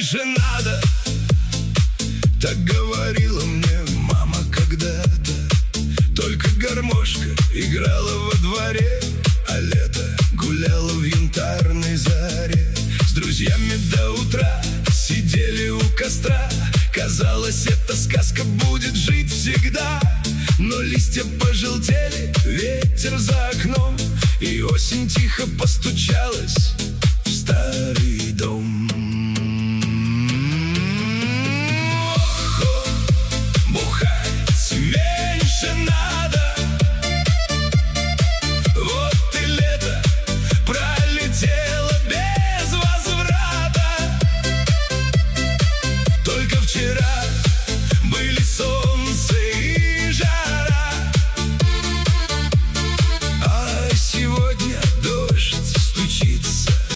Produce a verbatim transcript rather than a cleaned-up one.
меньше надо. Так говорила мне мама когда-то. Только гармошка играла во дворе, а лето гуляло в янтарной заре. С друзьями до утра